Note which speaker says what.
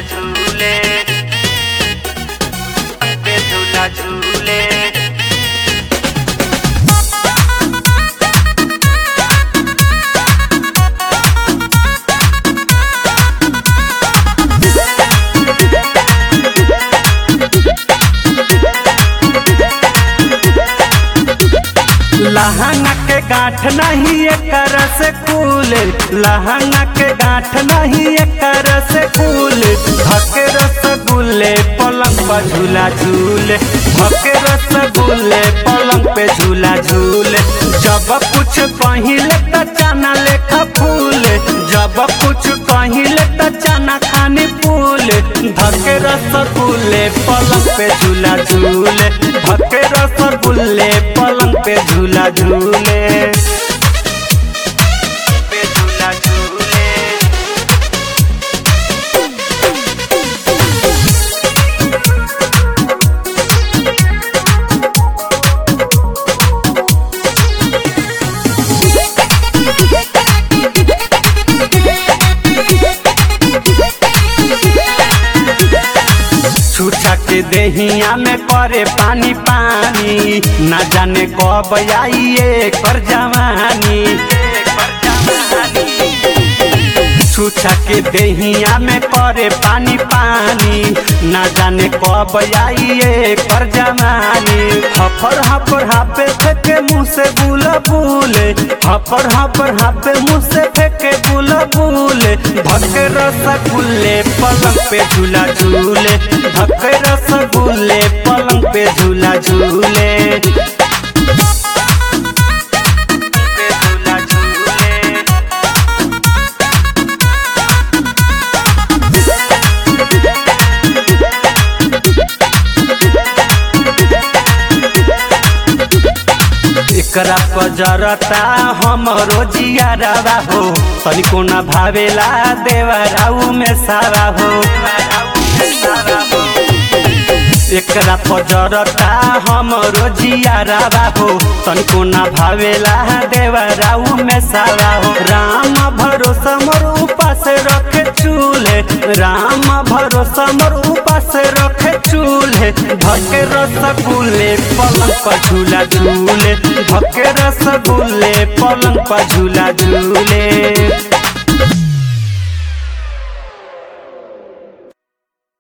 Speaker 1: झूले पे झूला झूले। लहंगा के गांठ नहीं एकर से कूल, लहंगा के गांठ नहीं एकर से कूल। भके रसगुल्ले पलंग पर झूला झूले, भके रसगुल्ले पलंग पे झूला झूले। जब कुछ पहिले त चना लेखा फूल, जब कुछ पहिले त चना खानी फूल। भके रसगुल्ले पलंग पे झूला झूले, भके रसगुल्ले पलंग पे झूला झूले पे झूला झूले। छूछा के देहिया में करे पानी पानी, न जाने कब आई कर जवानी। छूछा के देहिया में करे पानी पानी, न जाने कब आई कर जवानी। हफर हफर हापे फेंके मुँह से बुला बुले, हफर हफर हापे मुँह से फेंके बुला बुले। भके रसगुल्ले पलंग पे झूला झूले, भके रसगुल्ले पलंग पे झूला झूले पे झूला झूले। एकरा पजरता हमरो जियारवा हो, तनिको न भावेला देवराऊ में सारा हो। एकरा पजरता हमरो जियारवा हो, तनिको न भावेला देवराऊ में सारा हो। राम भरोसा मोर उपास रखे चूल्हे, राम भरोसा मोर उपास रखे चूल्हे। भके रसगुल्ले पलंग पर झूला झूले, भके रसगुल्ले पलंग पर झूला झूले।